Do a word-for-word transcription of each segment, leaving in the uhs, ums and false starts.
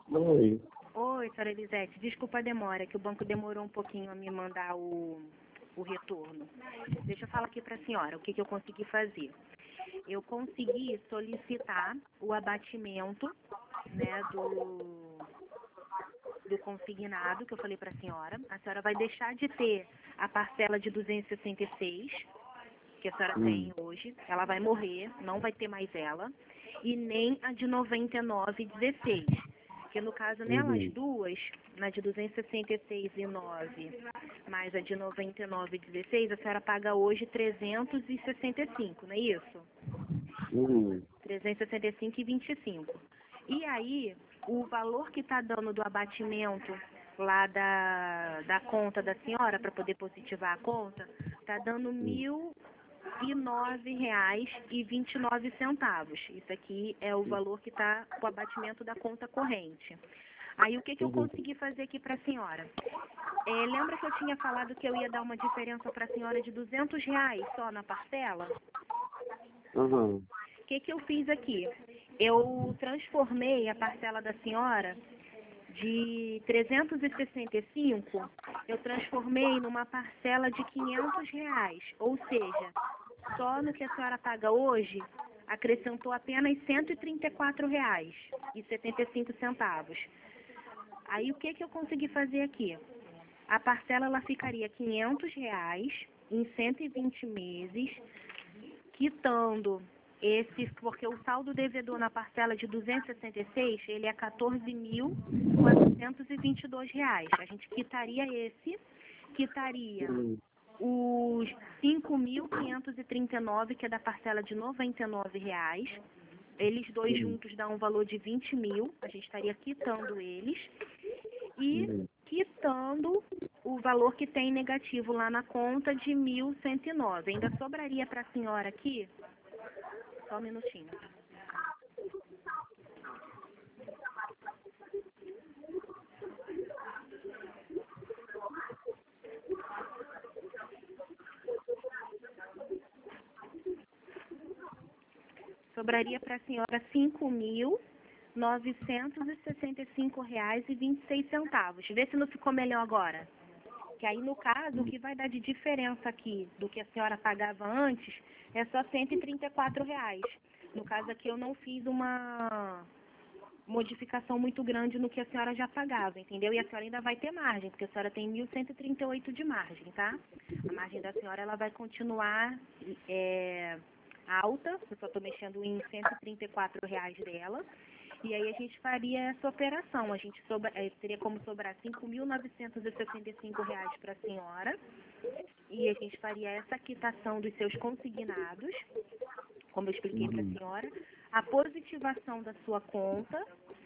Oi. Oi, senhora Elisete. Desculpa a demora, que o banco demorou um pouquinho a me mandar o, o retorno. Deixa eu falar aqui para a senhora o que, que eu consegui fazer. Eu consegui solicitar o abatimento, né, do, do consignado, que eu falei para a senhora. A senhora vai deixar de ter a parcela de duzentos e sessenta e seis, que a senhora Hum. tem hoje. Ela vai morrer, não vai ter mais ela. E nem a de noventa e nove e dezesseis. Porque no caso, nelas Uhum. duas, na de duzentos e sessenta e seis e nove, mais a de noventa e nove e dezesseis, a senhora paga hoje trezentos e sessenta e cinco, não é isso? Uhum. trezentos e sessenta e cinco e vinte e cinco. E aí, o valor que está dando do abatimento lá da, da conta da senhora, para poder positivar a conta, está dando mil e nove reais e vinte e nove centavos. Isso aqui é o valor que está o abatimento da conta corrente. Aí o que, que eu Uhum. consegui fazer aqui para a senhora? É, lembra que eu tinha falado que eu ia dar uma diferença para a senhora de duzentos reais só na parcela? Uhum. O que, que eu fiz aqui? Eu transformei a parcela da senhora de trezentos e sessenta e cinco, eu transformei numa parcela de quinhentos reais. Ou seja, só no que a senhora paga hoje, acrescentou apenas cento e trinta e quatro reais e setenta e cinco centavos. Aí o que, que eu consegui fazer aqui? A parcela ela ficaria quinhentos reais em cento e vinte meses, quitando esse, porque o saldo devedor na parcela de duzentos e sessenta e seis, ele é quatorze mil quatrocentos e vinte e dois reais. A gente quitaria esse, quitaria Uhum. os cinco mil quinhentos e trinta e nove, que é da parcela de noventa e nove reais. Eles dois Uhum. juntos dão um valor de vinte mil, a gente estaria quitando eles. E Uhum. quitando o valor que tem negativo lá na conta de mil cento e nove. Ainda sobraria para a senhora aqui, só um minutinho. Sobraria para a senhora cinco mil novecentos e sessenta e cinco reais e vinte e seis centavos. Vê se não ficou melhor agora. Que aí, no caso, o que vai dar de diferença aqui do que a senhora pagava antes é só cento e trinta e quatro reais. No caso aqui, eu não fiz uma modificação muito grande no que a senhora já pagava, entendeu? E a senhora ainda vai ter margem, porque a senhora tem mil cento e trinta e oito de margem, tá? A margem da senhora ela vai continuar é, alta, eu só estou mexendo em cento e trinta e quatro reais dela. E aí a gente faria essa operação. A gente sobra, é, teria como sobrar cinco mil novecentos e sessenta e cinco reais para a senhora. E a gente faria essa quitação dos seus consignados, como eu expliquei para a Uhum. senhora, a positivação da sua conta,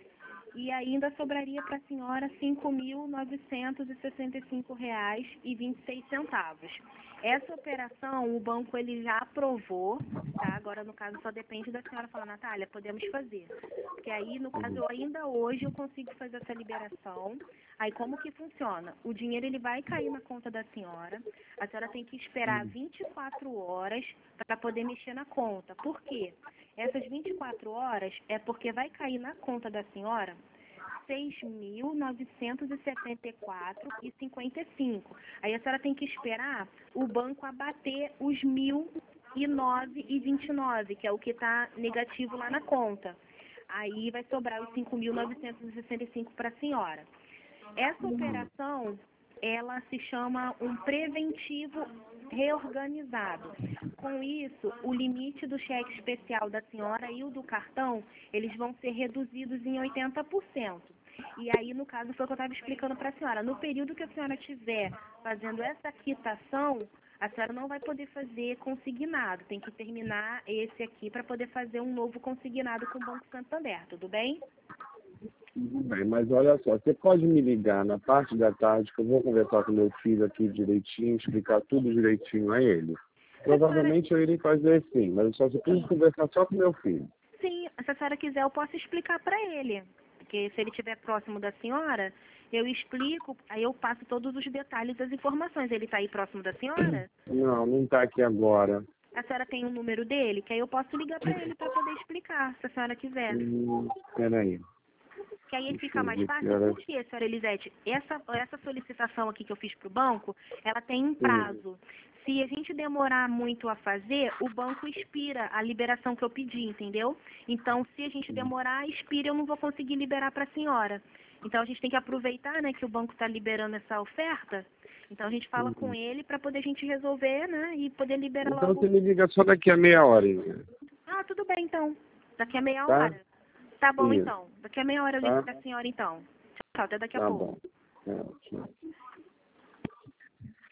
e ainda sobraria para a senhora cinco mil novecentos e sessenta e cinco reais e vinte e seis centavos. Essa operação o banco ele já aprovou, tá? Agora no caso só depende da senhora falar, Natália, podemos fazer. Porque aí no caso eu ainda hoje eu consigo fazer essa liberação. Aí como que funciona? O dinheiro ele vai cair na conta da senhora. A senhora tem que esperar vinte e quatro horas para poder mexer na conta. Por quê? Essas vinte e quatro horas é porque vai cair na conta da senhora seis mil novecentos e setenta e quatro reais e cinquenta e cinco centavos. Aí a senhora tem que esperar o banco abater os mil e nove reais e vinte e nove centavos, que é o que está negativo lá na conta. Aí vai sobrar os cinco mil novecentos e sessenta e cinco para a senhora. Essa operação, ela se chama um preventivo reorganizado. Com isso, o limite do cheque especial da senhora e o do cartão, eles vão ser reduzidos em oitenta por cento. E aí, no caso, foi o que eu estava explicando para a senhora. No período que a senhora estiver fazendo essa quitação, a senhora não vai poder fazer consignado. Tem que terminar esse aqui para poder fazer um novo consignado com o Banco Santander, tudo bem? Tudo bem, mas olha só, você pode me ligar na parte da tarde que eu vou conversar com meu filho aqui direitinho, explicar tudo direitinho a ele. Provavelmente eu irei fazer sim, mas eu só preciso conversar só com meu filho. Sim, se a senhora quiser, eu posso explicar para ele. Porque se ele estiver próximo da senhora, eu explico, aí eu passo todos os detalhes das informações. Ele está aí próximo da senhora? Não, não está aqui agora. A senhora tem o número dele? Que aí eu posso ligar para ele para poder explicar, se a senhora quiser. Hum, peraí. que aí fica mais Entendi, fácil. senhora. Por quê, senhora Elisete? Essa, essa solicitação aqui que eu fiz para o banco, ela tem um prazo. Se a gente demorar muito a fazer, o banco expira a liberação que eu pedi, entendeu? Então, se a gente demorar, expira, eu não vou conseguir liberar para a senhora. Então, a gente tem que aproveitar, né, que o banco está liberando essa oferta. Então, a gente fala Uhum. com ele para poder a gente resolver, né, e poder liberar Então logo. você me liga só daqui a meia hora, hein? Ah, tudo bem, então. Daqui a meia Tá? hora. Tá bom, Isso. então. Daqui a meia hora eu Tá? ligo para a senhora, então. Tchau, tchau. Até daqui a Tá pouco. bom. É, tchau.